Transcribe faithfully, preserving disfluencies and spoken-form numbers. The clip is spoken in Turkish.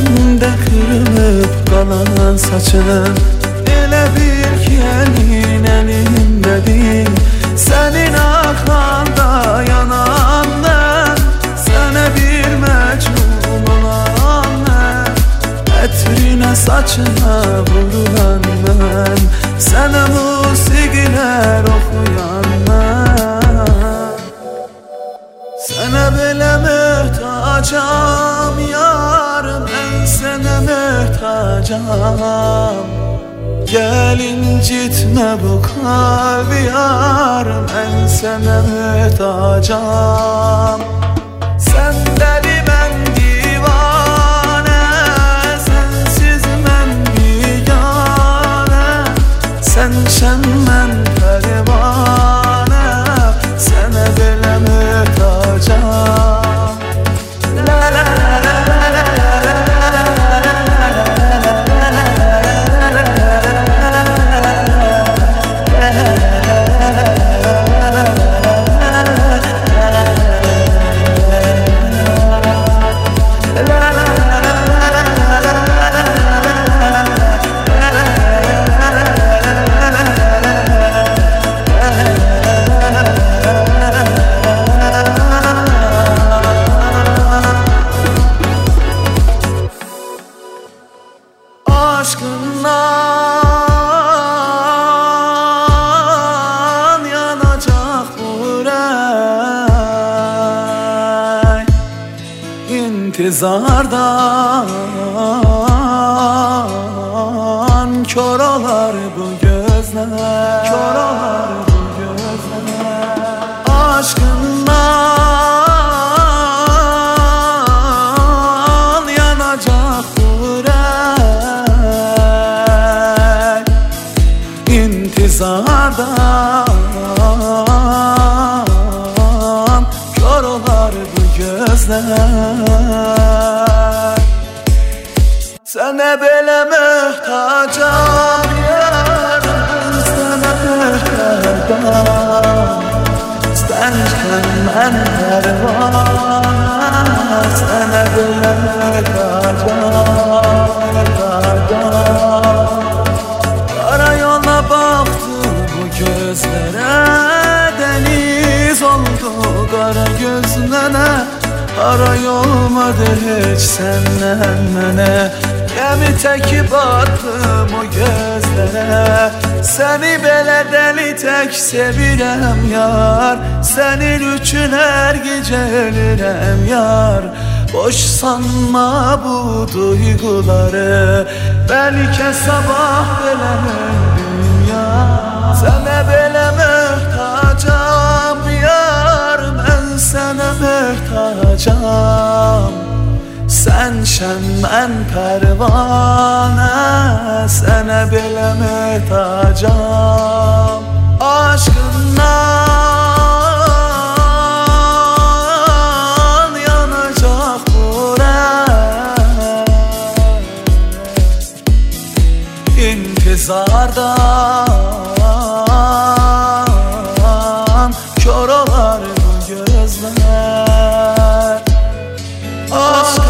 Elimde kırılıp kalan saçın, elə bil ki elin elimdedir. Senin aklanda yanan ben, sana bir mecnun olan ben. Etrine saçına vurulan ben, sana musigiler okuyan ben. Sana belə möhtacam yarım, ben sana möhtacam. Gel incitme bu kalbi yarım, ben sana möhtacam. Sen deli ben divane, sensiz ben bigane. Sen şen ben pervane, sana belə möhtacam. La la la la la la. Aşkından yanacak burey, İntizardan kör olar bu gözler, kör olar bu gözler. Aşkından yanacak burey, İntizardan kör olar bu gözler. Sana belə möhtacam yarım, sana möhtacam. Sənsən mən pərvana, sana belə möhtacam, möhtacam. Kara yola baktım bu gözlere, deniz oldu kara gözlere. Ara olmadı hiç senden mene, gemi teki battım o gözlere. Seni belə deli tek sevirəm yar, senin üçün her gece ölürəm yar. Boş sanma bu duyguları, belki sabah belə öldüm ya. Sana belə möhtacam yar, ben sana möhtacam. Sen şen ben pervane, sana belə möhtacam. Aşkından yanacak burey, İntizardan kör olar bu gözler.